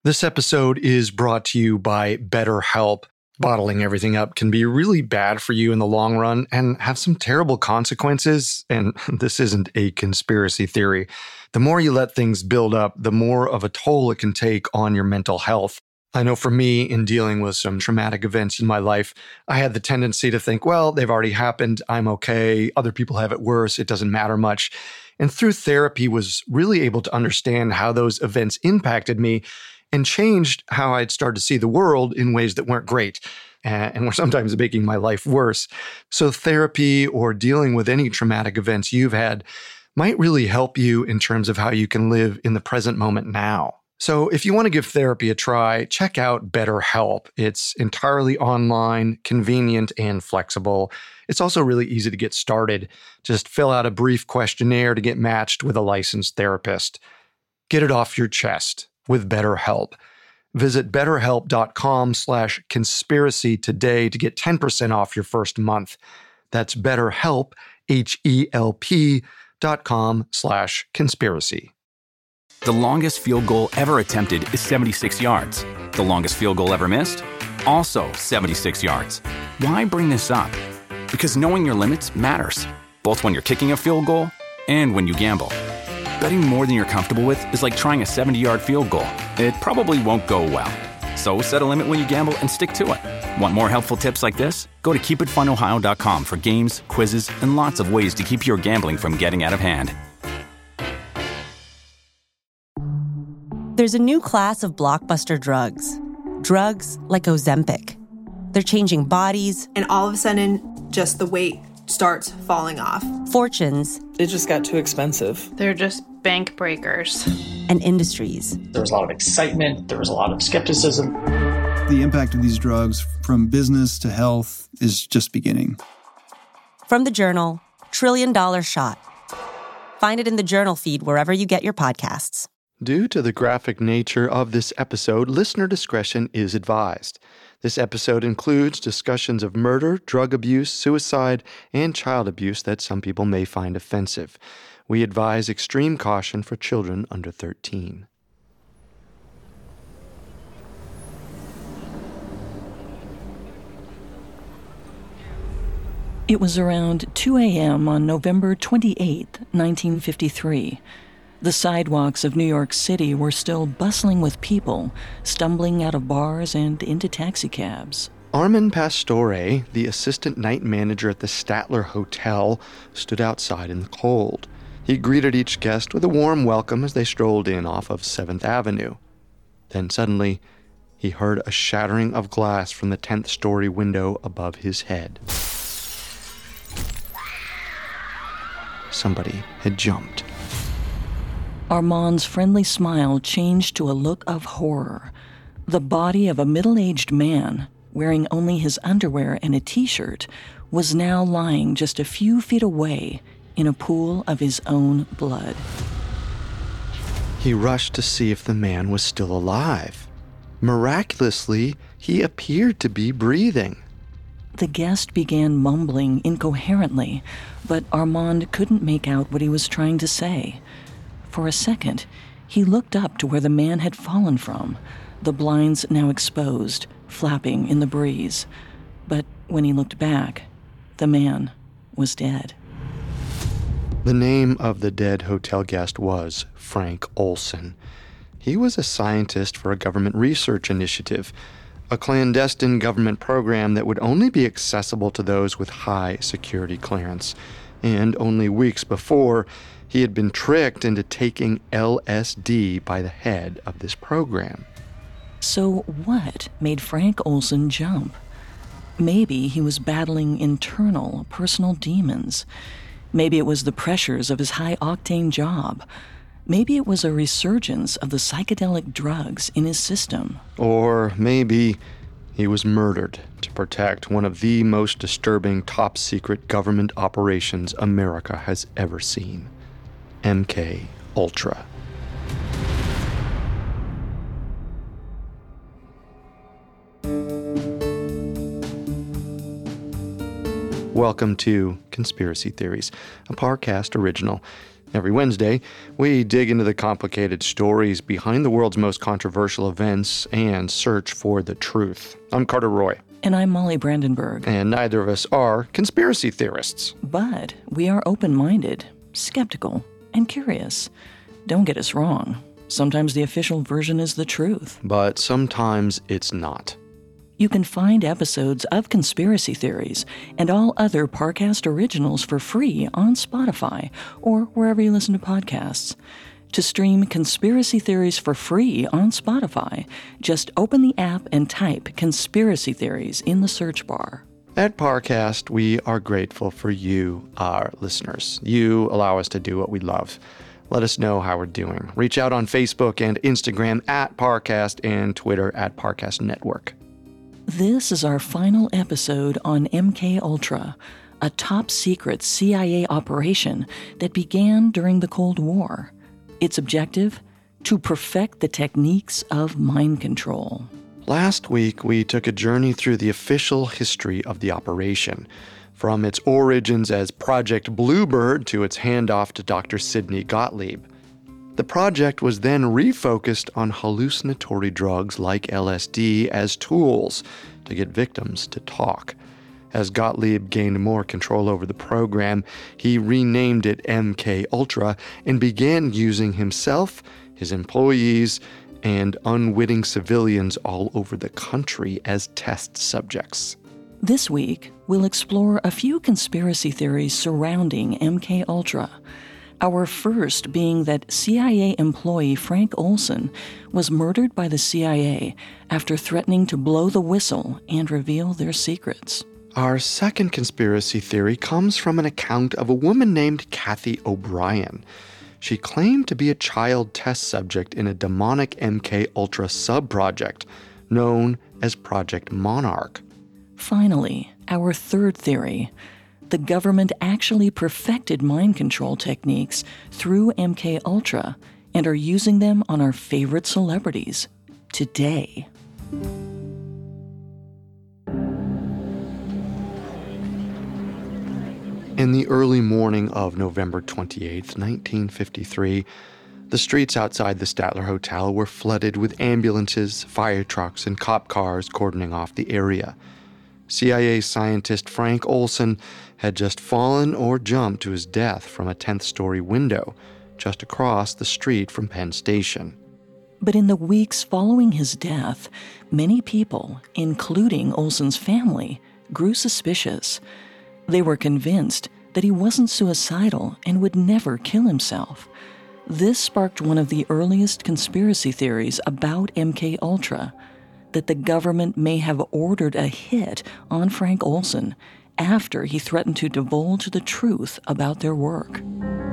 This episode is brought to you by BetterHelp. Bottling everything up can be really bad for you in the long run and have some terrible consequences. And this isn't a conspiracy theory. The more you let things build up, the more of a toll it can take on your mental health. I know for me, in dealing with some traumatic events in my life, I had the tendency to think, well, they've already happened. I'm okay. Other people have it worse. It doesn't matter much. And through therapy, was really able to understand how those events impacted me and changed how I'd started to see the world in ways that weren't great and were sometimes making my life worse. So therapy or dealing with any traumatic events you've had might really help you in terms of how you can live in the present moment now. So if you want to give therapy a try, check out BetterHelp. It's entirely online, convenient, and flexible. It's also really easy to get started. Just fill out a brief questionnaire to get matched with a licensed therapist. Get it off your chest with BetterHelp. Visit betterhelp.com/conspiracy today to get 10% off your first month. That's BetterHelp, HELP.com/conspiracy. The longest field goal ever attempted is 76 yards. The longest field goal ever missed? Also 76 yards. Why bring this up? Because knowing your limits matters, both when you're kicking a field goal and when you gamble. Betting more than you're comfortable with is like trying a 70-yard field goal. It probably won't go well. So set a limit when you gamble and stick to it. Want more helpful tips like this? Go to keepitfunohio.com for games, quizzes, and lots of ways to keep your gambling from getting out of hand. There's a new class of blockbuster drugs. Drugs like Ozempic. They're changing bodies. And all of a sudden, just the weight starts falling off. Fortunes. It just got too expensive. They're just bank breakers. And industries. There was a lot of excitement. There was a lot of skepticism. The impact of these drugs from business to health is just beginning. From the Journal, $1 Trillion Shot. Find it in the Journal feed wherever you get your podcasts. Due to the graphic nature of this episode, listener discretion is advised. This episode includes discussions of murder, drug abuse, suicide, and child abuse that some people may find offensive. We advise extreme caution for children under 13. It was around 2 a.m. on November 28, 1953. The sidewalks of New York City were still bustling with people, stumbling out of bars and into taxicabs. Armin Pastore, the assistant night manager at the Statler Hotel, stood outside in the cold. He greeted each guest with a warm welcome as they strolled in off of 7th Avenue. Then suddenly, he heard a shattering of glass from the 10th story window above his head. Somebody had jumped. Armand's friendly smile changed to a look of horror. The body of a middle-aged man, wearing only his underwear and a t-shirt, was now lying just a few feet away in a pool of his own blood. He rushed to see if the man was still alive. Miraculously, he appeared to be breathing. The guest began mumbling incoherently, but Armand couldn't make out what he was trying to say. For a second, he looked up to where the man had fallen from, the blinds now exposed, flapping in the breeze. But when he looked back, the man was dead. The name of the dead hotel guest was Frank Olson. He was a scientist for a government research initiative, a clandestine government program that would only be accessible to those with high security clearance. And only weeks before, he had been tricked into taking LSD by the head of this program. So what made Frank Olson jump? Maybe he was battling internal, personal demons. Maybe it was the pressures of his high-octane job. Maybe it was a resurgence of the psychedelic drugs in his system. Or maybe he was murdered to protect one of the most disturbing top-secret government operations America has ever seen. MK Ultra. Welcome to Conspiracy Theories, a Parcast original. Every Wednesday, we dig into the complicated stories behind the world's most controversial events and search for the truth. I'm Carter Roy. And I'm Molly Brandenburg. And neither of us are conspiracy theorists. But we are open-minded, skeptical, and curious. Don't get us wrong. Sometimes the official version is the truth. But sometimes it's not. You can find episodes of Conspiracy Theories and all other Parcast originals for free on Spotify or wherever you listen to podcasts. To stream Conspiracy Theories for free on Spotify, just open the app and type Conspiracy Theories in the search bar. At Parcast, we are grateful for you, our listeners. You allow us to do what we love. Let us know how we're doing. Reach out on Facebook and Instagram at Parcast and Twitter at Parcast Network. This is our final episode on MK Ultra, a top-secret CIA operation that began during the Cold War. Its objective? To perfect the techniques of mind control. Last week, we took a journey through the official history of the operation, from its origins as Project Bluebird to its handoff to Dr. Sidney Gottlieb. The project was then refocused on hallucinatory drugs like LSD as tools to get victims to talk. As Gottlieb gained more control over the program, he renamed it MK Ultra and began using himself, his employees, and unwitting civilians all over the country as test subjects. This week, we'll explore a few conspiracy theories surrounding MK Ultra. Our first being that CIA employee Frank Olson was murdered by the CIA after threatening to blow the whistle and reveal their secrets. Our second conspiracy theory comes from an account of a woman named Kathy O'Brien. She claimed to be a child test subject in a demonic MK Ultra sub-project known as Project Monarch. Finally, our third theory. The government actually perfected mind control techniques through MK Ultra and are using them on our favorite celebrities today. In the early morning of November 28, 1953, the streets outside the Statler Hotel were flooded with ambulances, fire trucks, and cop cars cordoning off the area. CIA scientist Frank Olson had just fallen or jumped to his death from a 10th-story window just across the street from Penn Station. But in the weeks following his death, many people, including Olson's family, grew suspicious. They were convinced that he wasn't suicidal and would never kill himself. This sparked one of the earliest conspiracy theories about MK Ultra, that the government may have ordered a hit on Frank Olson after he threatened to divulge the truth about their work.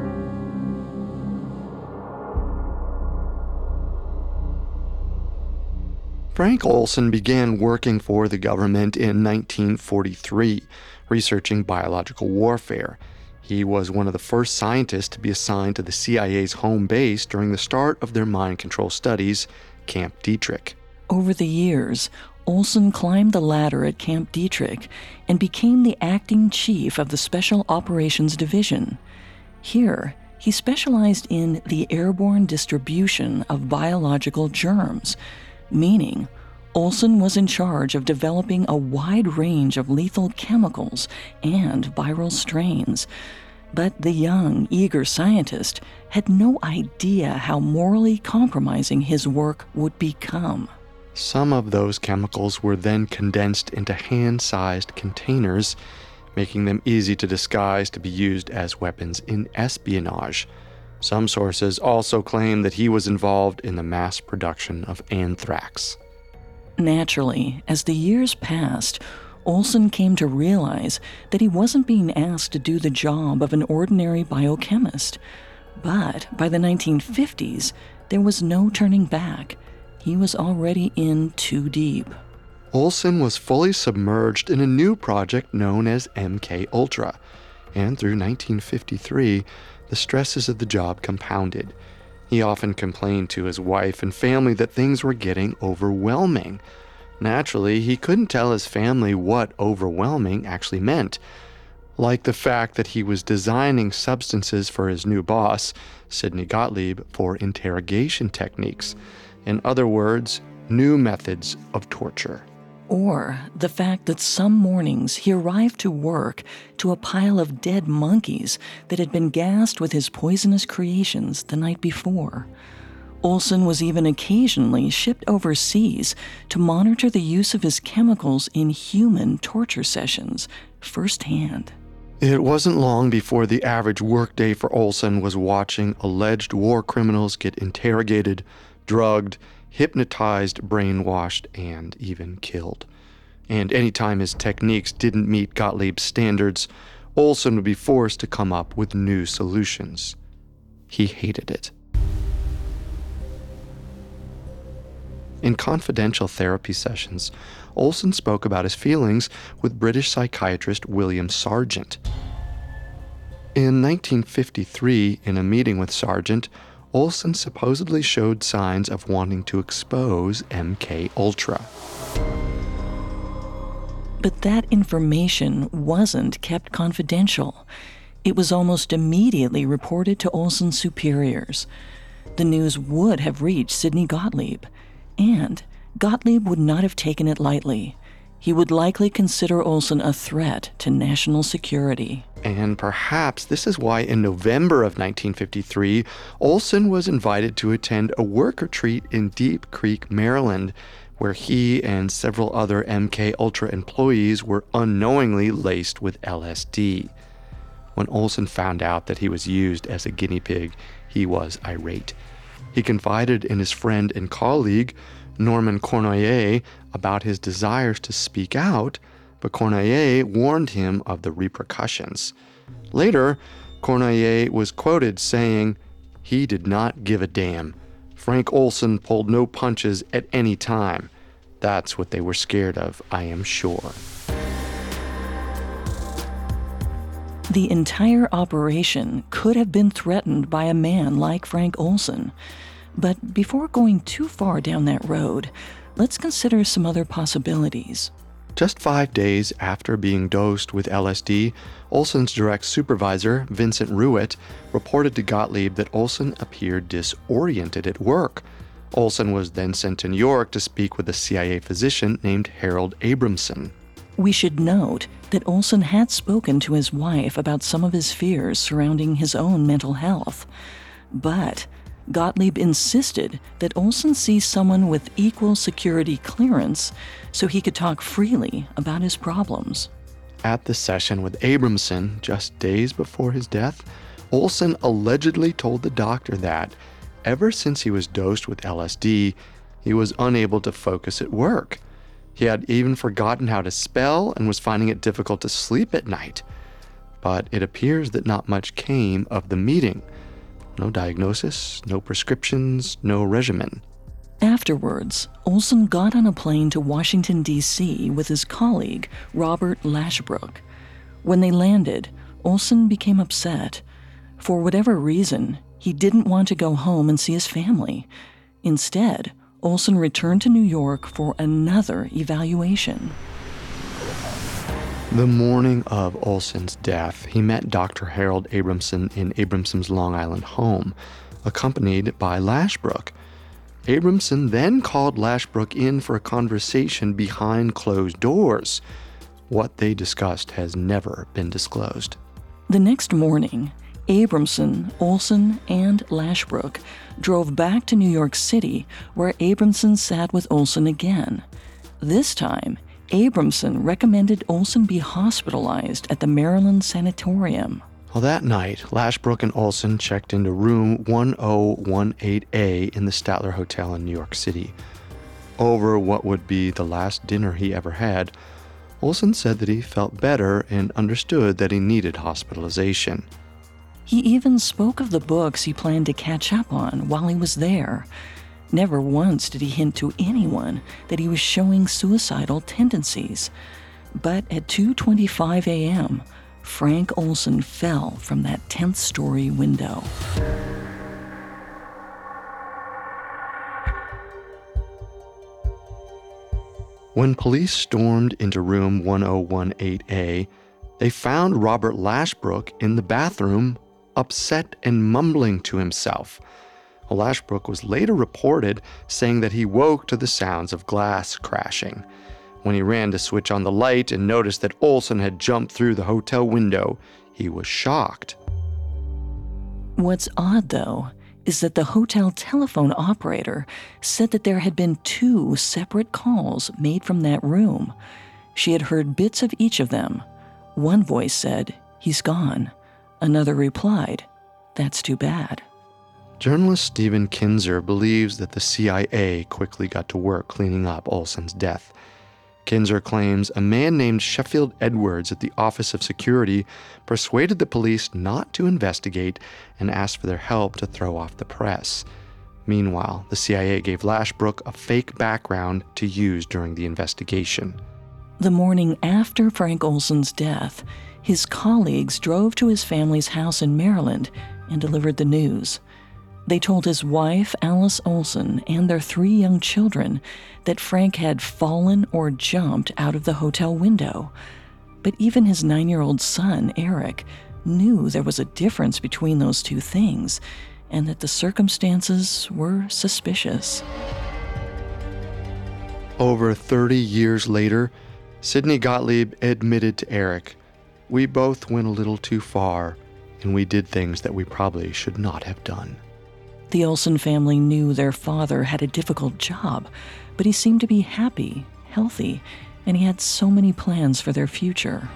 Frank Olson began working for the government in 1943, researching biological warfare. He was one of the first scientists to be assigned to the CIA's home base during the start of their mind control studies, Camp Detrick. Over the years, Olson climbed the ladder at Camp Detrick and became the acting chief of the Special Operations Division. Here, he specialized in the airborne distribution of biological germs, meaning Olson was in charge of developing a wide range of lethal chemicals and viral strains. But the young, eager scientist had no idea how morally compromising his work would become. Some of those chemicals were then condensed into hand-sized containers, making them easy to disguise to be used as weapons in espionage. Some sources also claim that he was involved in the mass production of anthrax. Naturally, as the years passed, Olson came to realize that he wasn't being asked to do the job of an ordinary biochemist. But by the 1950s, there was no turning back. He was already in too deep. Olson was fully submerged in a new project known as MK Ultra, and through 1953, the stresses of the job compounded. He often complained to his wife and family that things were getting overwhelming. Naturally, he couldn't tell his family what overwhelming actually meant. like the fact that he was designing substances for his new boss, Sidney Gottlieb, for interrogation techniques. In other words, new methods of torture. Or the fact that some mornings he arrived to work to a pile of dead monkeys that had been gassed with his poisonous creations the night before. Olson was even occasionally shipped overseas to monitor the use of his chemicals in human torture sessions firsthand. It wasn't long before the average workday for Olson was watching alleged war criminals get interrogated, drugged, hypnotized, brainwashed, and even killed. And anytime his techniques didn't meet Gottlieb's standards, Olson would be forced to come up with new solutions. He hated it. In confidential therapy sessions, Olson spoke about his feelings with British psychiatrist William Sargent. In 1953, in a meeting with Sargent, Olson supposedly showed signs of wanting to expose MK Ultra. But that information wasn't kept confidential. It was almost immediately reported to Olson's superiors. The news would have reached Sidney Gottlieb, and Gottlieb would not have taken it lightly. He would likely consider Olson a threat to national security. And perhaps this is why in November of 1953, Olson was invited to attend a work retreat in Deep Creek, Maryland, where he and several other MK Ultra employees were unknowingly laced with LSD. When Olson found out that he was used as a guinea pig, he was irate. He confided in his friend and colleague, Norman Cornoyer, about his desires to speak out, but Cornoyer warned him of the repercussions. Later, Cornoyer was quoted saying, "He did not give a damn. Frank Olson pulled no punches at any time. That's what they were scared of, I am sure." The entire operation could have been threatened by a man like Frank Olson. But before going too far down that road, let's consider some other possibilities. Just 5 days after being dosed with LSD, Olson's direct supervisor, Vincent Ruett, reported to Gottlieb that Olson appeared disoriented at work. Olson was then sent to New York to speak with a CIA physician named Harold Abramson. We should note that Olson had spoken to his wife about some of his fears surrounding his own mental health. But Gottlieb insisted that Olson see someone with equal security clearance so he could talk freely about his problems. At the session with Abramson, just days before his death, Olson allegedly told the doctor that, ever since he was dosed with LSD, he was unable to focus at work. He had even forgotten how to spell and was finding it difficult to sleep at night. But it appears that not much came of the meeting. No diagnosis, no prescriptions, no regimen. Afterwards, Olson got on a plane to Washington, D.C. with his colleague, Robert Lashbrook. When they landed, Olson became upset. For whatever reason, he didn't want to go home and see his family. Instead, Olson returned to New York for another evaluation. The morning of Olson's death, he met Dr. Harold Abramson in Abramson's Long Island home, accompanied by Lashbrook. Abramson then called Lashbrook in for a conversation behind closed doors. What they discussed has never been disclosed. The next morning, Abramson, Olson, and Lashbrook drove back to New York City, where Abramson sat with Olson again. This time, Abramson recommended Olson be hospitalized at the Maryland Sanatorium. Well, that night, Lashbrook and Olson checked into room 1018A in the Statler Hotel in New York City. Over what would be the last dinner he ever had, Olson said that he felt better and understood that he needed hospitalization. He even spoke of the books he planned to catch up on while he was there. Never once did he hint to anyone that he was showing suicidal tendencies. But at 2:25 a.m., Frank Olson fell from that 10th story window. When police stormed into room 1018A, they found Robert Lashbrook in the bathroom, upset and mumbling to himself. Lashbrook was later reported saying that he woke to the sounds of glass crashing. When he ran to switch on the light and noticed that Olson had jumped through the hotel window, he was shocked. What's odd, though, is that the hotel telephone operator said that there had been 2 separate calls made from that room. She had heard bits of each of them. One voice said, "He's gone." Another replied, "That's too bad." Journalist Stephen Kinzer believes that the CIA quickly got to work cleaning up Olson's death. Kinzer claims a man named Sheffield Edwards at the Office of Security persuaded the police not to investigate and asked for their help to throw off the press. Meanwhile, the CIA gave Lashbrook a fake background to use during the investigation. The morning after Frank Olson's death, his colleagues drove to his family's house in Maryland and delivered the news. They told his wife, Alice Olson, and their 3 young children that Frank had fallen or jumped out of the hotel window. But even his 9-year-old son, Eric, knew there was a difference between those 2 things and that the circumstances were suspicious. Over 30 years later, Sidney Gottlieb admitted to Eric, "We both went a little too far, and we did things that we probably should not have done." The Olson family knew their father had a difficult job, but he seemed to be happy, healthy, and he had so many plans for their future.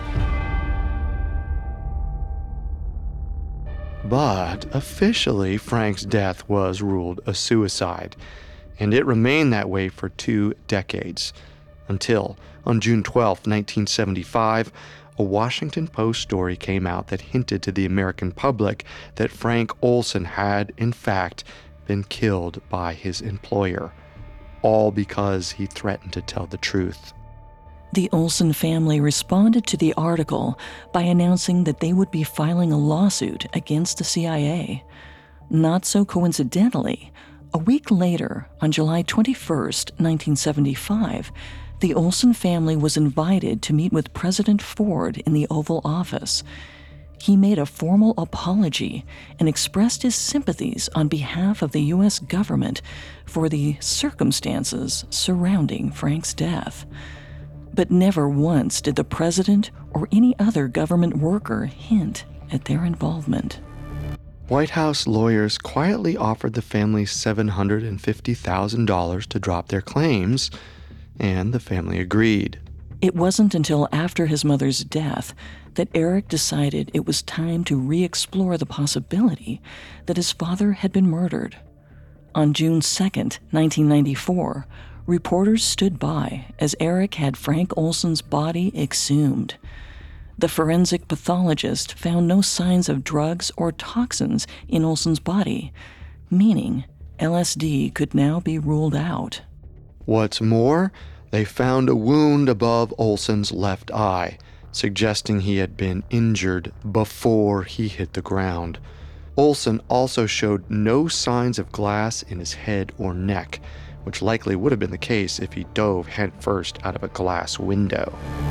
But officially, Frank's death was ruled a suicide, and it remained that way for 2 decades, until on June 12, 1975, a Washington Post story came out that hinted to the American public that Frank Olson had, in fact, been killed by his employer, all because he threatened to tell the truth. The Olson family responded to the article by announcing that they would be filing a lawsuit against the CIA. Not so coincidentally, a week later, on July 21st, 1975, the Olson family was invited to meet with President Ford in the Oval Office. He made a formal apology and expressed his sympathies on behalf of the U.S. government for the circumstances surrounding Frank's death. But never once did the president or any other government worker hint at their involvement. White House lawyers quietly offered the family $750,000 to drop their claims, and the family agreed. It wasn't until after his mother's death that Eric decided it was time to re-explore the possibility that his father had been murdered. On June 2nd, 1994, reporters stood by as Eric had Frank Olson's body exhumed. The forensic pathologist found no signs of drugs or toxins in Olson's body, meaning LSD could now be ruled out. What's more, they found a wound above Olson's left eye, suggesting he had been injured before he hit the ground. Olson also showed no signs of glass in his head or neck, which likely would have been the case if he dove headfirst out of a glass window.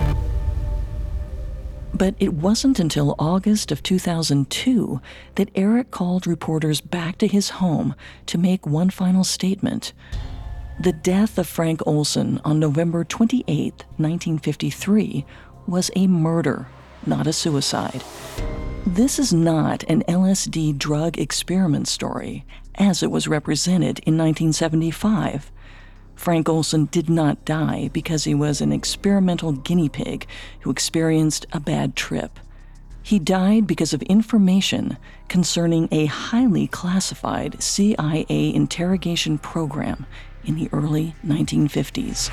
But it wasn't until August of 2002 that Eric called reporters back to his home to make one final statement. The death of Frank Olson on November 28, 1953, was a murder, not a suicide. This is not an LSD drug experiment story, as it was represented in 1975. Frank Olson did not die because he was an experimental guinea pig who experienced a bad trip. He died because of information concerning a highly classified CIA interrogation program in the early 1950s.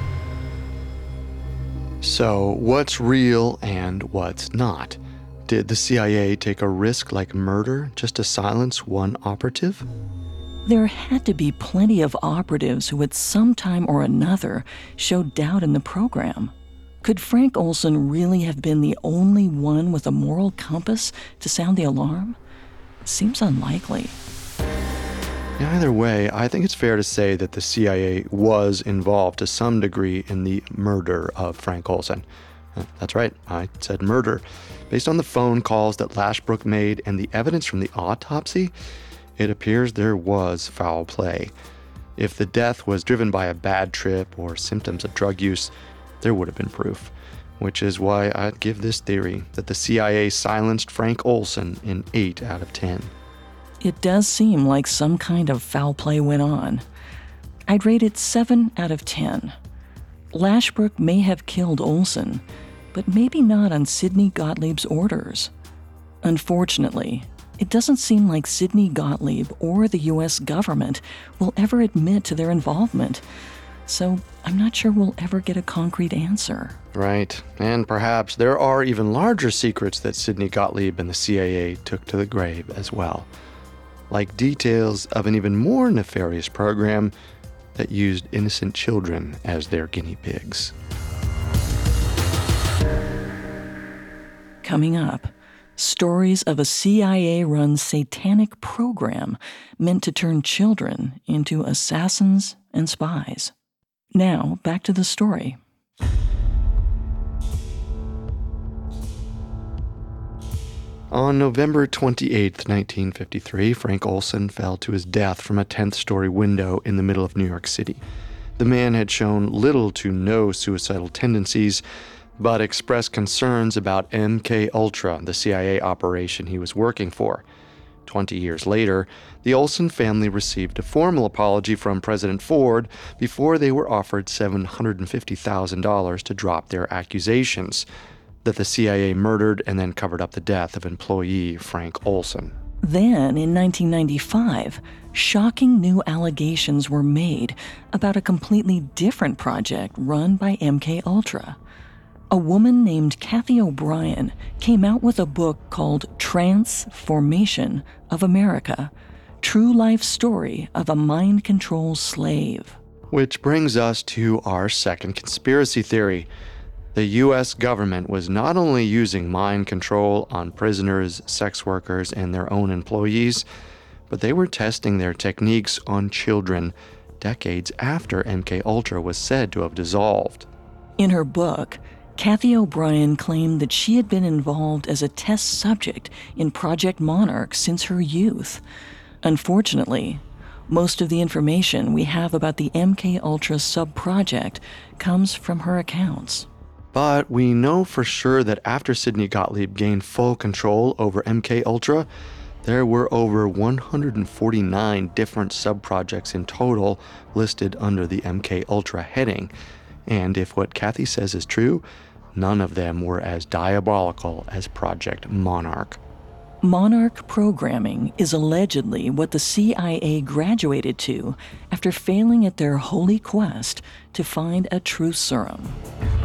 So, what's real and what's not? Did the CIA take a risk like murder just to silence one operative? There had to be plenty of operatives who at some time or another showed doubt in the program. Could Frank Olson really have been the only one with a moral compass to sound the alarm? Seems unlikely. Either way, I think it's fair to say that the CIA was involved to some degree in the murder of Frank Olson. That's right, I said murder. Based on the phone calls that Lashbrook made and the evidence from the autopsy, it appears there was foul play. If the death was driven by a bad trip or symptoms of drug use, there would have been proof, which is why I'd give this theory that the CIA silenced Frank Olson in 8 out of 10. It does seem like some kind of foul play went on. I'd rate it 7 out of 10. Lashbrook may have killed Olson, but maybe not on Sidney Gottlieb's orders. Unfortunately, it doesn't seem like Sidney Gottlieb or the U.S. government will ever admit to their involvement, so I'm not sure we'll ever get a concrete answer. Right, and perhaps there are even larger secrets that Sidney Gottlieb and the CIA took to the grave as well, like details of an even more nefarious program that used innocent children as their guinea pigs. Coming up, stories of a CIA-run satanic program meant to turn children into assassins and spies. Now, back to the story. On November 28, 1953, Frank Olson fell to his death from a 10th-story window in the middle of New York City. The man had shown little to no suicidal tendencies, but expressed concerns about MK-Ultra, the CIA operation he was working for. 20 years later, the Olson family received a formal apology from President Ford before they were offered $750,000 to drop their accusations that the CIA murdered and then covered up the death of employee Frank Olson. Then, in 1995, shocking new allegations were made about a completely different project run by MK-Ultra. A woman named Cathy O'Brien came out with a book called Transformation of America, True Life Story of a Mind Control Slave. Which brings us to our second conspiracy theory. The U.S. government was not only using mind control on prisoners, sex workers, and their own employees, but they were testing their techniques on children decades after MK-Ultra was said to have dissolved. In her book, Cathy O'Brien claimed that she had been involved as a test subject in Project Monarch since her youth. Unfortunately, most of the information we have about the MK-Ultra sub-project comes from her accounts. But we know for sure that after Sidney Gottlieb gained full control over MK-Ultra, there were over 149 different sub-projects in total listed under the MK-Ultra heading. And if what Cathy says is true, none of them were as diabolical as Project Monarch. Monarch programming is allegedly what the CIA graduated to after failing at their holy quest to find a truth serum.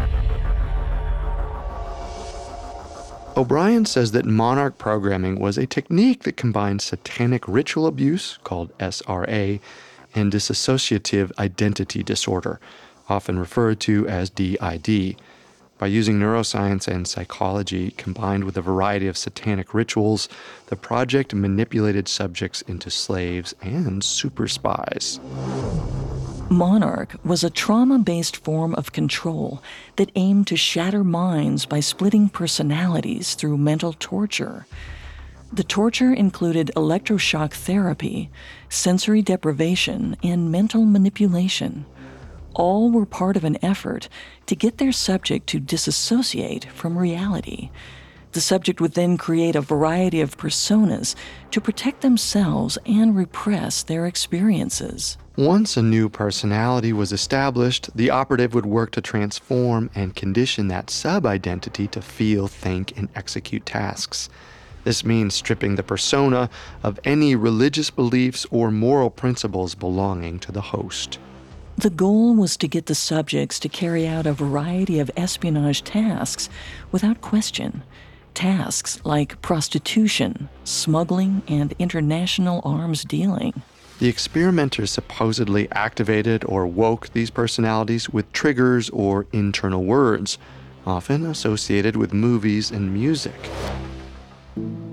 O'Brien says that Monarch programming was a technique that combined satanic ritual abuse, called SRA, and dissociative identity disorder, often referred to as DID. By using neuroscience and psychology combined with a variety of satanic rituals, the project manipulated subjects into slaves and super spies. Monarch was a trauma-based form of control that aimed to shatter minds by splitting personalities through mental torture. The torture included electroshock therapy, sensory deprivation, and mental manipulation. All were part of an effort to get their subject to disassociate from reality. The subject would then create a variety of personas to protect themselves and repress their experiences. Once a new personality was established, the operative would work to transform and condition that sub-identity to feel, think, and execute tasks. This means stripping the persona of any religious beliefs or moral principles belonging to the host. The goal was to get the subjects to carry out a variety of espionage tasks without question. Tasks like prostitution, smuggling, and international arms dealing. The experimenters supposedly activated or woke these personalities with triggers or internal words, often associated with movies and music.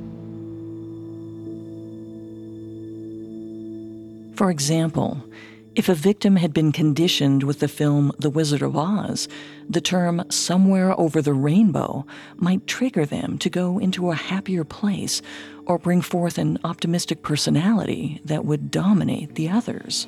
For example, If a victim had been conditioned with the film The Wizard of Oz, the term somewhere over the rainbow might trigger them to go into a happier place or bring forth an optimistic personality that would dominate the others.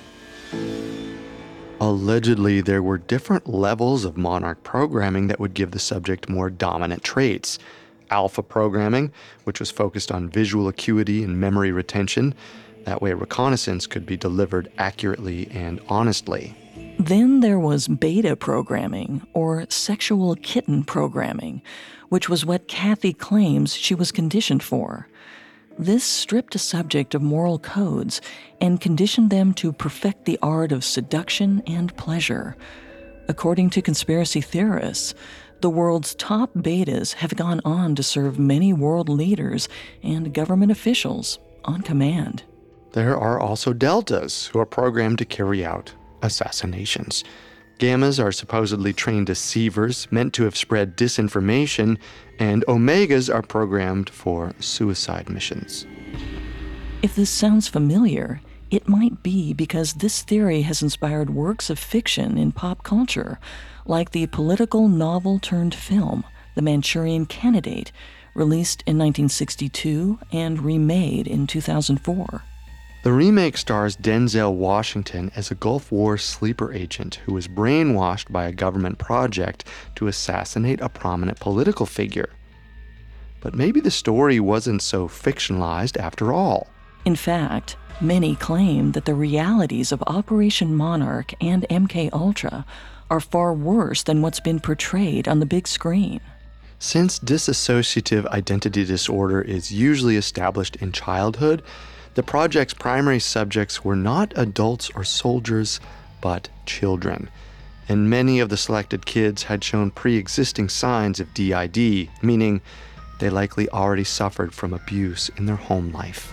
Allegedly, there were different levels of Monarch programming that would give the subject more dominant traits. Alpha programming, which was focused on visual acuity and memory retention. That way, reconnaissance could be delivered accurately and honestly. Then there was beta programming, or sexual kitten programming, which was what Kathy claims she was conditioned for. This stripped a subject of moral codes and conditioned them to perfect the art of seduction and pleasure. According to conspiracy theorists, the world's top betas have gone on to serve many world leaders and government officials on command. There are also deltas who are programmed to carry out assassinations. Gammas are supposedly trained deceivers meant to have spread disinformation, and omegas are programmed for suicide missions. If this sounds familiar, it might be because this theory has inspired works of fiction in pop culture, like the political novel-turned-film, The Manchurian Candidate, released in 1962 and remade in 2004. The remake stars Denzel Washington as a Gulf War sleeper agent who was brainwashed by a government project to assassinate a prominent political figure. But maybe the story wasn't so fictionalized after all. In fact, many claim that the realities of Operation Monarch and MKUltra are far worse than what's been portrayed on the big screen. Since dissociative identity disorder is usually established in childhood, the project's primary subjects were not adults or soldiers, but children. And many of the selected kids had shown pre-existing signs of DID, meaning they likely already suffered from abuse in their home life.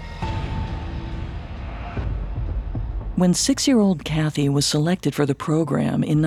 When 6-year-old Kathy was selected for the program in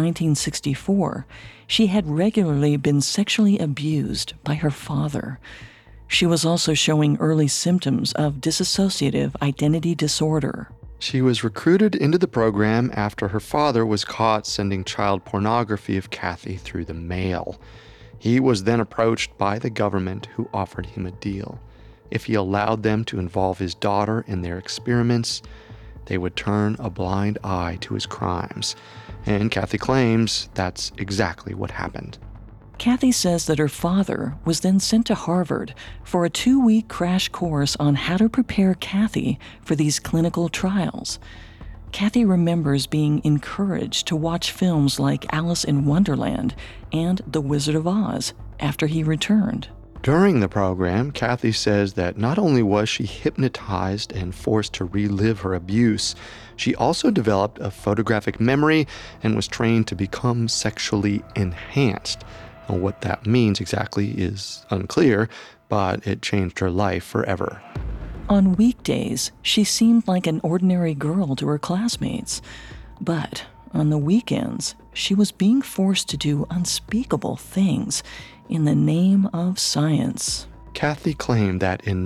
1964, she had regularly been sexually abused by her father. She was also showing early symptoms of dissociative identity disorder. She was recruited into the program after her father was caught sending child pornography of Kathy through the mail. He was then approached by the government, who offered him a deal. If he allowed them to involve his daughter in their experiments, they would turn a blind eye to his crimes. And Kathy claims that's exactly what happened. Kathy says that her father was then sent to Harvard for a 2-week crash course on how to prepare Kathy for these clinical trials. Kathy remembers being encouraged to watch films like Alice in Wonderland and The Wizard of Oz after he returned. During the program, Kathy says that not only was she hypnotized and forced to relive her abuse, she also developed a photographic memory and was trained to become sexually enhanced. What that means exactly is unclear, but it changed her life forever. On weekdays, she seemed like an ordinary girl to her classmates. But on the weekends, she was being forced to do unspeakable things in the name of science. Kathy claimed that in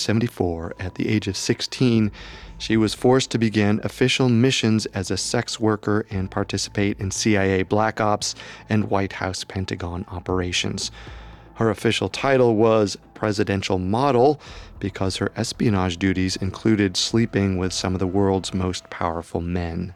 1974, at the age of 16, she was forced to begin official missions as a sex worker and participate in CIA Black Ops and White House Pentagon operations. Her official title was presidential model because her espionage duties included sleeping with some of the world's most powerful men.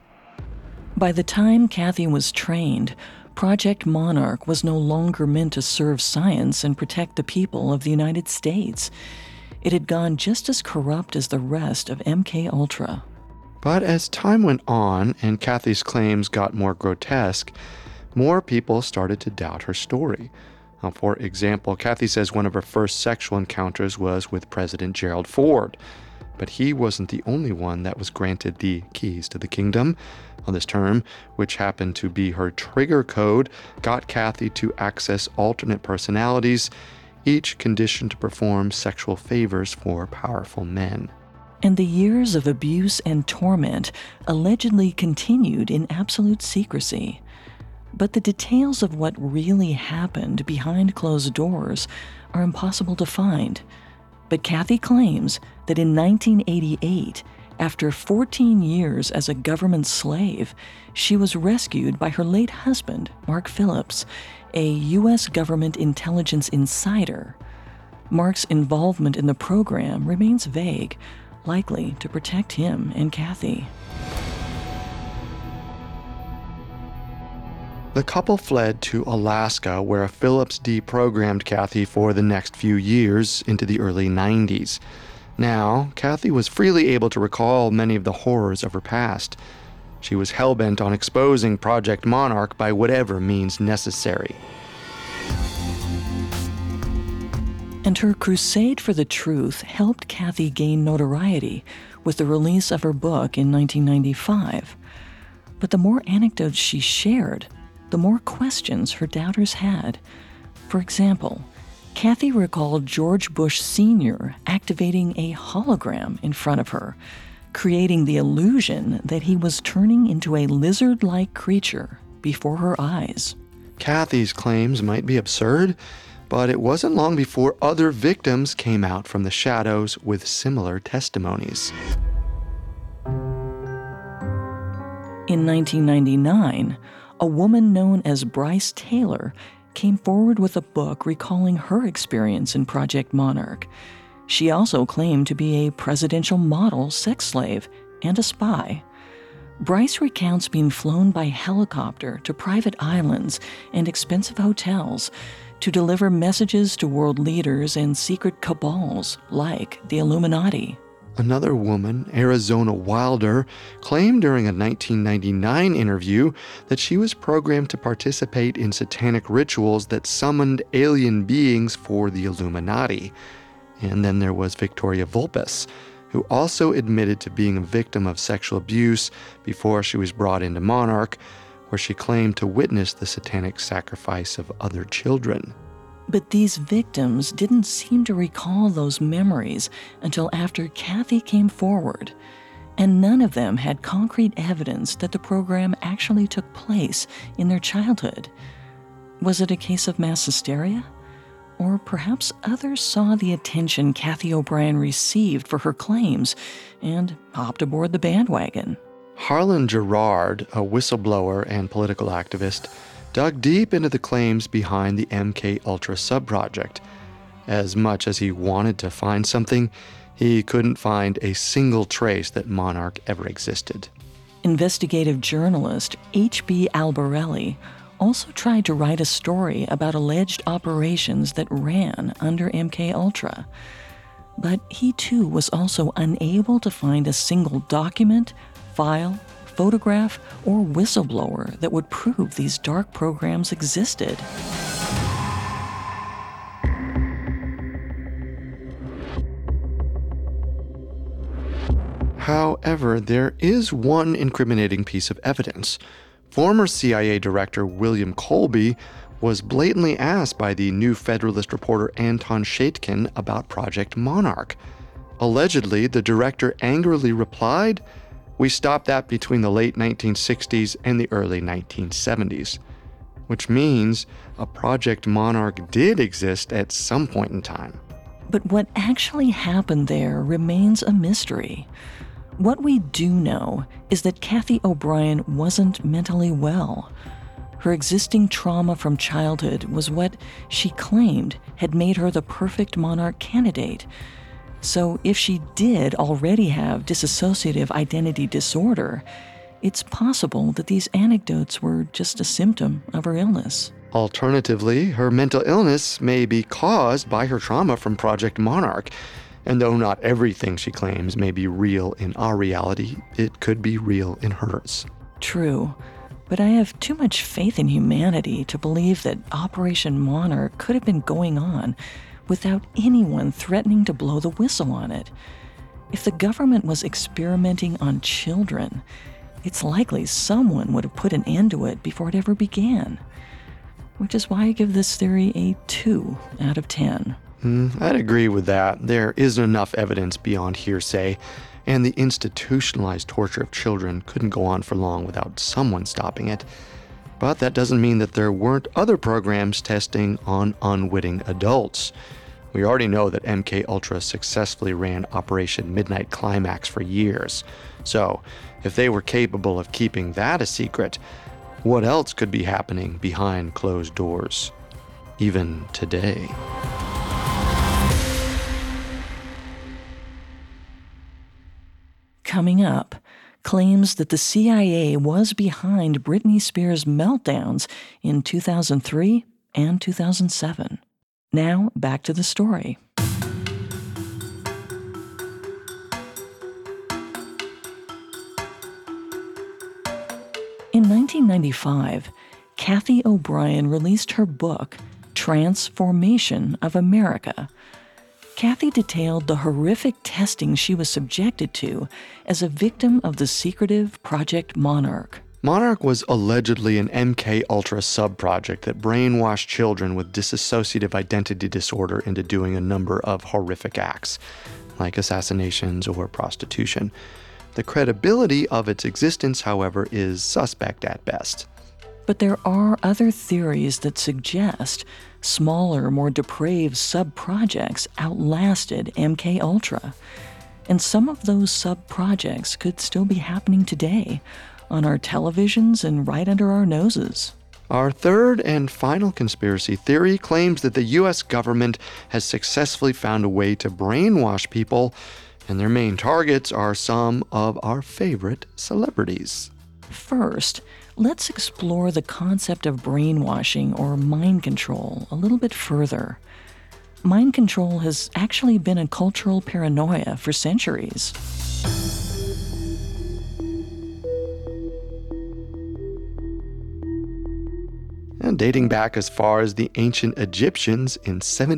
By the time Kathy was trained, Project Monarch was no longer meant to serve science and protect the people of the United States. It had gone just as corrupt as the rest of MKUltra. But as time went on and Kathy's claims got more grotesque, more people started to doubt her story. For example, Kathy says one of her first sexual encounters was with President Gerald Ford. But he wasn't the only one that was granted the keys to the kingdom. This term, which happened to be her trigger code, got Kathy to access alternate personalities, each conditioned to perform sexual favors for powerful men. And the years of abuse and torment allegedly continued in absolute secrecy. But the details of what really happened behind closed doors are impossible to find. But Kathy claims that in 1988, After 14 years as a government slave, she was rescued by her late husband, Mark Phillips, a U.S. government intelligence insider. Mark's involvement in the program remains vague, likely to protect him and Kathy. The couple fled to Alaska, where Phillips deprogrammed Kathy for the next few years into the early 90s. Now, Kathy was freely able to recall many of the horrors of her past. She was hell-bent on exposing Project Monarch by whatever means necessary. And her crusade for the truth helped Kathy gain notoriety with the release of her book in 1995. But the more anecdotes she shared, the more questions her doubters had. For example, Kathy recalled George Bush Sr. activating a hologram in front of her, creating the illusion that he was turning into a lizard-like creature before her eyes. Kathy's claims might be absurd, but it wasn't long before other victims came out from the shadows with similar testimonies. In 1999, a woman known as Bryce Taylor came forward with a book recalling her experience in Project Monarch. She also claimed to be a presidential model sex slave and a spy. Bryce recounts being flown by helicopter to private islands and expensive hotels to deliver messages to world leaders and secret cabals like the Illuminati. Another woman, Arizona Wilder, claimed during a 1999 interview that she was programmed to participate in satanic rituals that summoned alien beings for the Illuminati. And then there was Victoria Vulpes, who also admitted to being a victim of sexual abuse before she was brought into Monarch, where she claimed to witness the satanic sacrifice of other children. But these victims didn't seem to recall those memories until after Kathy came forward, and none of them had concrete evidence that the program actually took place in their childhood. Was it a case of mass hysteria? Or perhaps others saw the attention Kathy O'Brien received for her claims and hopped aboard the bandwagon. Harlan Gerard, a whistleblower and political activist, dug deep into the claims behind the MKUltra subproject. As much as he wanted to find something, he couldn't find a single trace that Monarch ever existed. Investigative journalist H.B. Albarelli also tried to write a story about alleged operations that ran under MKUltra. But he too was also unable to find a single document, file, photograph, or whistleblower that would prove these dark programs existed. However, there is one incriminating piece of evidence. Former CIA Director William Colby was blatantly asked by the New Federalist reporter Anton Shaitkin about Project Monarch. Allegedly, the director angrily replied, "We stopped that between the late 1960s and the early 1970s, which means a Project Monarch did exist at some point in time. But what actually happened there remains a mystery. What we do know is that Kathy O'Brien wasn't mentally well. Her existing trauma from childhood was what she claimed had made her the perfect Monarch candidate. So if she did already have dissociative identity disorder, it's possible that these anecdotes were just a symptom of her illness. Alternatively, her mental illness may be caused by her trauma from Project Monarch. And though not everything she claims may be real in our reality, it could be real in hers. True, but I have too much faith in humanity to believe that Operation Monarch could have been going on without anyone threatening to blow the whistle on it. If the government was experimenting on children, it's likely someone would have put an end to it before it ever began. Which is why I give this theory a 2 out of 10. I'd agree with that. There isn't enough evidence beyond hearsay, and the institutionalized torture of children couldn't go on for long without someone stopping it. But that doesn't mean that there weren't other programs testing on unwitting adults. We already know that MK Ultra successfully ran Operation Midnight Climax for years. So, if they were capable of keeping that a secret, what else could be happening behind closed doors, even today? Coming up, claims that the CIA was behind Britney Spears' meltdowns in 2003 and 2007. Now, back to the story. In 1995, Kathy O'Brien released her book, Transformation of America. Kathy detailed the horrific testing she was subjected to as a victim of the secretive Project Monarch. Monarch was allegedly an MK Ultra sub-project that brainwashed children with dissociative identity disorder into doing a number of horrific acts, like assassinations or prostitution. The credibility of its existence, however, is suspect at best. But there are other theories that suggest smaller, more depraved sub-projects outlasted MK Ultra. And some of those sub-projects could still be happening today, on our televisions and right under our noses. Our third and final conspiracy theory claims that the U.S. government has successfully found a way to brainwash people, and their main targets are some of our favorite celebrities. First, let's explore the concept of brainwashing or mind control a little bit further. Mind control has actually been a cultural paranoia for centuries. And dating back as far as the ancient Egyptians in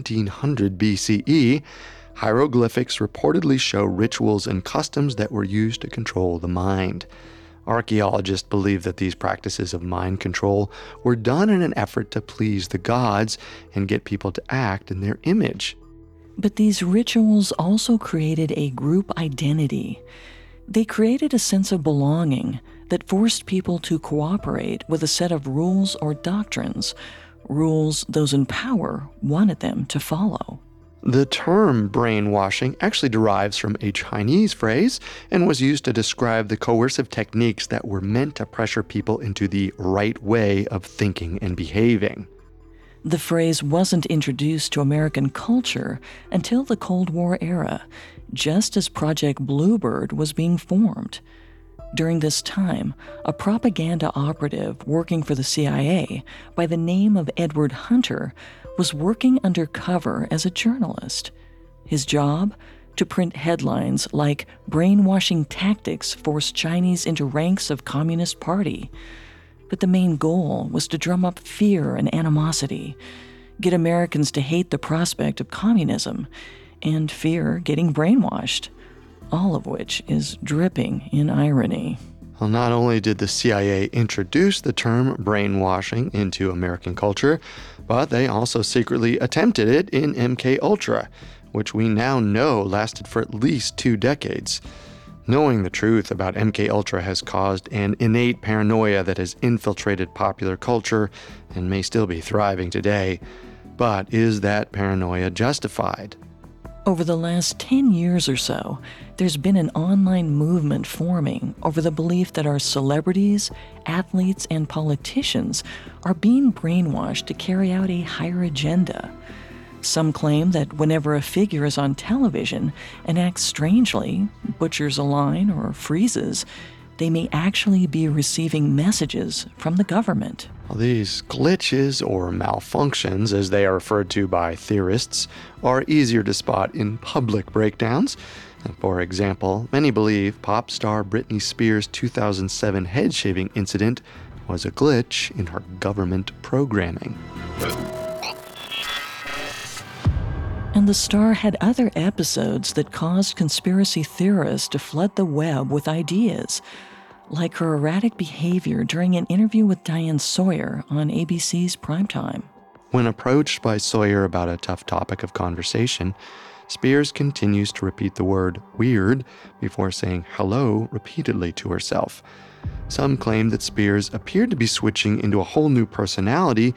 1700 BCE, hieroglyphics reportedly show rituals and customs that were used to control the mind. Archaeologists believe that these practices of mind control were done in an effort to please the gods and get people to act in their image. But these rituals also created a group identity. They created a sense of belonging that forced people to cooperate with a set of rules or doctrines, rules those in power wanted them to follow. The term brainwashing actually derives from a Chinese phrase and was used to describe the coercive techniques that were meant to pressure people into the right way of thinking and behaving. The phrase wasn't introduced to American culture until the Cold War era, just as Project Bluebird was being formed. During this time, a propaganda operative working for the CIA by the name of Edward Hunter was working undercover as a journalist. His job? To print headlines like "Brainwashing Tactics Force Chinese into Ranks of Communist Party." But the main goal was to drum up fear and animosity, get Americans to hate the prospect of communism, and fear getting brainwashed, all of which is dripping in irony. Well, not only did the CIA introduce the term brainwashing into American culture, but they also secretly attempted it in MK Ultra, which we now know lasted for at least 2 decades. Knowing the truth about MK Ultra has caused an innate paranoia that has infiltrated popular culture and may still be thriving today. But is that paranoia justified? Over the last 10 years or so, there's been an online movement forming over the belief that our celebrities, athletes, and politicians are being brainwashed to carry out a higher agenda. Some claim that whenever a figure is on television and acts strangely, butchers a line, or freezes, they may actually be receiving messages from the government. These glitches, or malfunctions as they are referred to by theorists, are easier to spot in public breakdowns. For example, many believe pop star Britney Spears' 2007 head shaving incident was a glitch in her government programming. And the star had other episodes that caused conspiracy theorists to flood the web with ideas, like her erratic behavior during an interview with Diane Sawyer on ABC's Primetime. When approached by Sawyer about a tough topic of conversation, Spears continues to repeat the word weird before saying hello repeatedly to herself. Some claim that Spears appeared to be switching into a whole new personality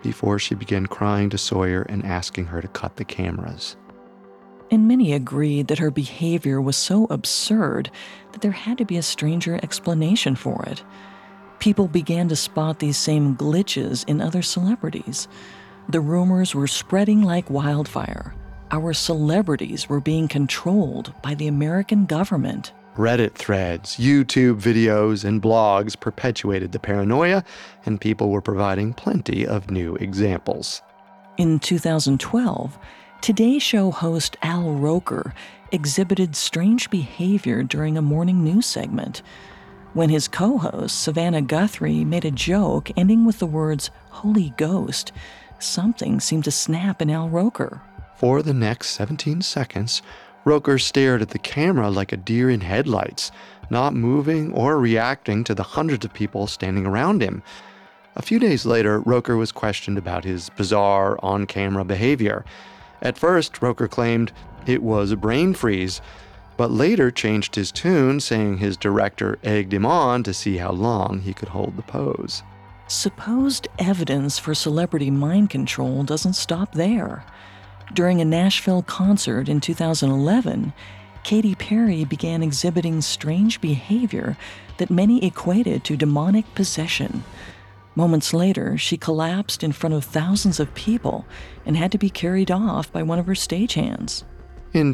before she began crying to Sawyer and asking her to cut the cameras. And many agreed that her behavior was so absurd that there had to be a stranger explanation for it. People began to spot these same glitches in other celebrities. The rumors were spreading like wildfire. Our celebrities were being controlled by the American government. Reddit threads, YouTube videos, and blogs perpetuated the paranoia, and people were providing plenty of new examples. In 2012, Today Show host Al Roker exhibited strange behavior during a morning news segment. When his co-host, Savannah Guthrie, made a joke ending with the words, "Holy Ghost," something seemed to snap in Al Roker. For the next 17 seconds, Roker stared at the camera like a deer in headlights, not moving or reacting to the hundreds of people standing around him. A few days later, Roker was questioned about his bizarre on-camera behavior. At first, Roker claimed it was a brain freeze, but later changed his tune, saying his director egged him on to see how long he could hold the pose. Supposed evidence for celebrity mind control doesn't stop there. During a Nashville concert in 2011, Katy Perry began exhibiting strange behavior that many equated to demonic possession. Moments later, she collapsed in front of thousands of people and had to be carried off by one of her stagehands. In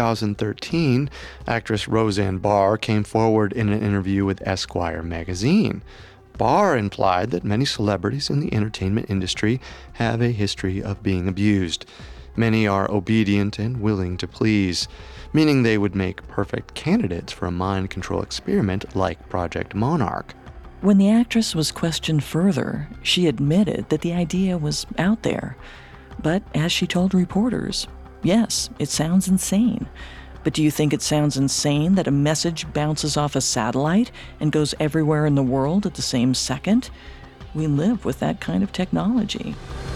2013, actress Roseanne Barr came forward in an interview with Esquire magazine. Barr implied that many celebrities in the entertainment industry have a history of being abused. Many are obedient and willing to please, meaning they would make perfect candidates for a mind control experiment like Project Monarch. When the actress was questioned further, she admitted that the idea was out there. But as she told reporters, yes, it sounds insane. But do you think it sounds insane that a message bounces off a satellite and goes everywhere in the world at the same second? We live with that kind of technology.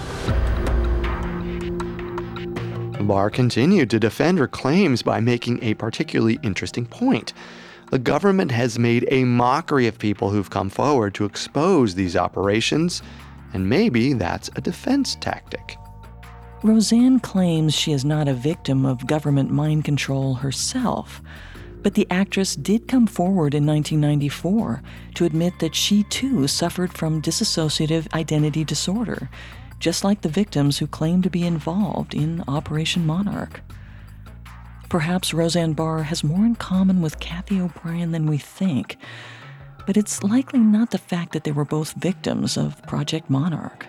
Barr continued to defend her claims by making a particularly interesting point. The government has made a mockery of people who've come forward to expose these operations, and maybe that's a defense tactic. Roseanne claims she is not a victim of government mind control herself, but the actress did come forward in 1994 to admit that she too suffered from dissociative identity disorder, just like the victims who claim to be involved in Operation Monarch. Perhaps Roseanne Barr has more in common with Kathy O'Brien than we think, but it's likely not the fact that they were both victims of Project Monarch.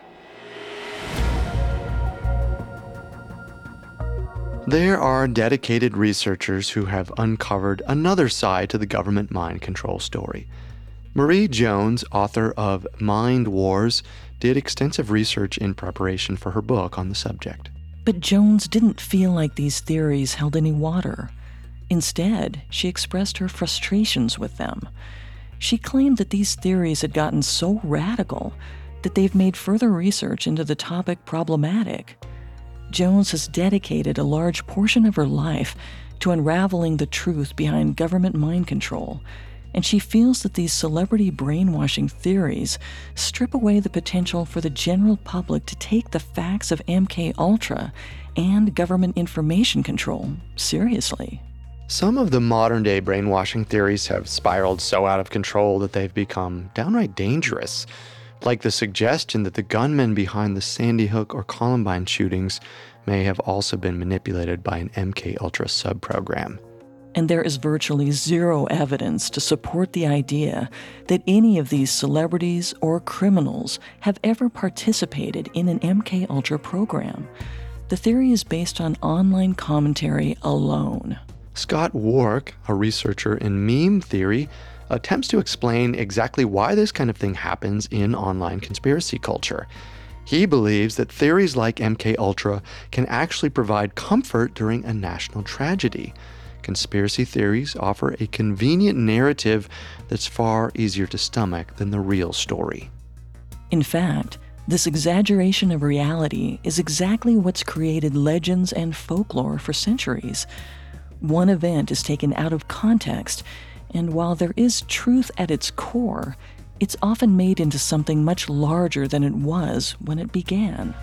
There are dedicated researchers who have uncovered another side to the government mind control story. Marie Jones, author of Mind Wars, did extensive research in preparation for her book on the subject. But Jones didn't feel like these theories held any water. Instead, she expressed her frustrations with them. She claimed that these theories had gotten so radical that they've made further research into the topic problematic. Jones has dedicated a large portion of her life to unraveling the truth behind government mind control, and she feels that these celebrity brainwashing theories strip away the potential for the general public to take the facts of MKUltra and government information control seriously. Some of the modern-day brainwashing theories have spiraled so out of control that they've become downright dangerous, like the suggestion that the gunmen behind the Sandy Hook or Columbine shootings may have also been manipulated by an MKUltra subprogram. And there is virtually zero evidence to support the idea that any of these celebrities or criminals have ever participated in an MKUltra program. The theory is based on online commentary alone. Scott Wark, a researcher in meme theory, attempts to explain exactly why this kind of thing happens in online conspiracy culture. He believes that theories like MKUltra can actually provide comfort during a national tragedy. Conspiracy theories offer a convenient narrative that's far easier to stomach than the real story. In fact, this exaggeration of reality is exactly what's created legends and folklore for centuries. One event is taken out of context, and while there is truth at its core, it's often made into something much larger than it was when it began.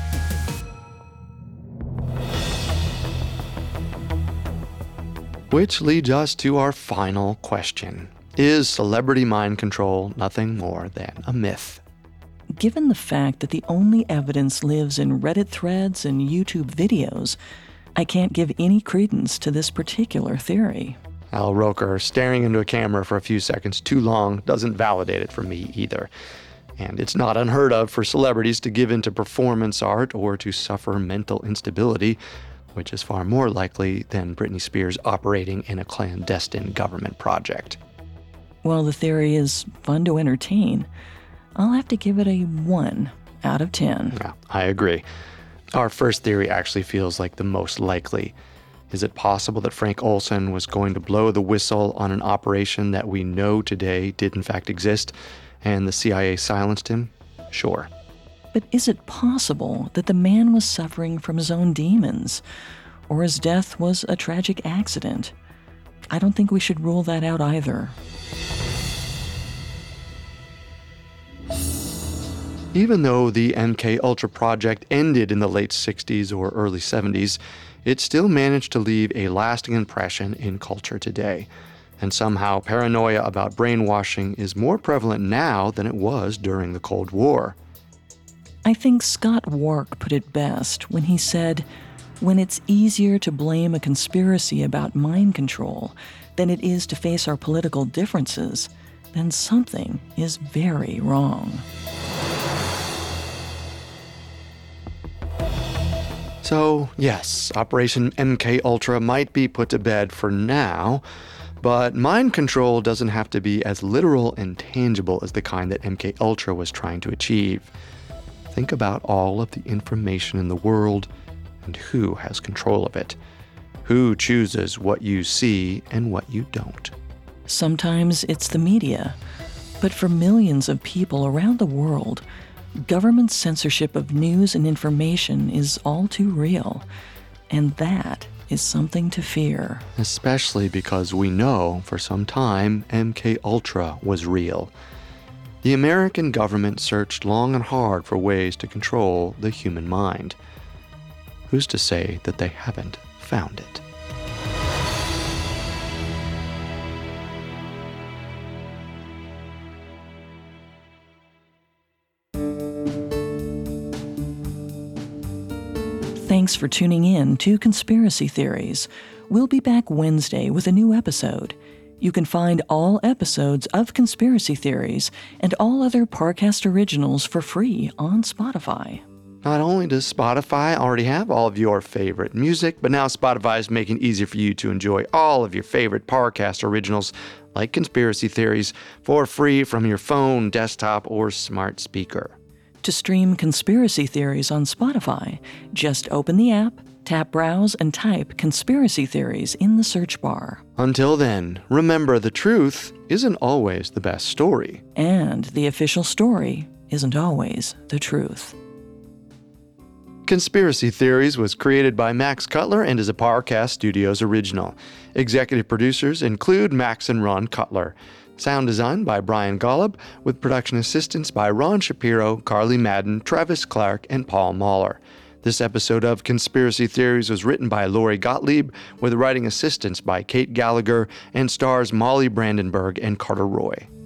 Which leads us to our final question. Is celebrity mind control nothing more than a myth? Given the fact that the only evidence lives in Reddit threads and YouTube videos, I can't give any credence to this particular theory. Al Roker staring into a camera for a few seconds too long doesn't validate it for me either. And it's not unheard of for celebrities to give into performance art or to suffer mental instability, which is far more likely than Britney Spears operating in a clandestine government project. While the theory is fun to entertain, I'll have to give it a 1 out of 10. Yeah, I agree. Our first theory actually feels like the most likely. Is it possible that Frank Olson was going to blow the whistle on an operation that we know today did in fact exist, and the CIA silenced him? Sure. But is it possible that the man was suffering from his own demons, or his death was a tragic accident? I don't think we should rule that out either. Even though the MKUltra project ended in the late 60s or early 70s, it still managed to leave a lasting impression in culture today. And somehow paranoia about brainwashing is more prevalent now than it was during the Cold War. I think Scott Wark put it best when he said, "When it's easier to blame a conspiracy about mind control than it is to face our political differences, then something is very wrong." So, yes, Operation MKUltra might be put to bed for now, but mind control doesn't have to be as literal and tangible as the kind that MKUltra was trying to achieve. Think about all of the information in the world and who has control of it. Who chooses what you see and what you don't? Sometimes it's the media, but for millions of people around the world, government censorship of news and information is all too real, and that is something to fear. Especially because we know for some time MKUltra was real. The American government searched long and hard for ways to control the human mind. Who's to say that they haven't found it? Thanks for tuning in to Conspiracy Theories. We'll be back Wednesday with a new episode. You can find all episodes of Conspiracy Theories and all other Parcast originals for free on Spotify. Not only does Spotify already have all of your favorite music, but now Spotify is making it easier for you to enjoy all of your favorite Parcast originals, like Conspiracy Theories, for free from your phone, desktop, or smart speaker. To stream Conspiracy Theories on Spotify, just open the app, tap Browse, and type Conspiracy Theories in the search bar. Until then, remember the truth isn't always the best story. And the official story isn't always the truth. Conspiracy Theories was created by Max Cutler and is a Parcast Studios original. Executive producers include Max and Ron Cutler. Sound design by Brian Golub, with production assistance by Ron Shapiro, Carly Madden, Travis Clark, and Paul Mahler. This episode of Conspiracy Theories was written by Lori Gottlieb, with writing assistance by Kate Gallagher, and stars Molly Brandenburg and Carter Roy.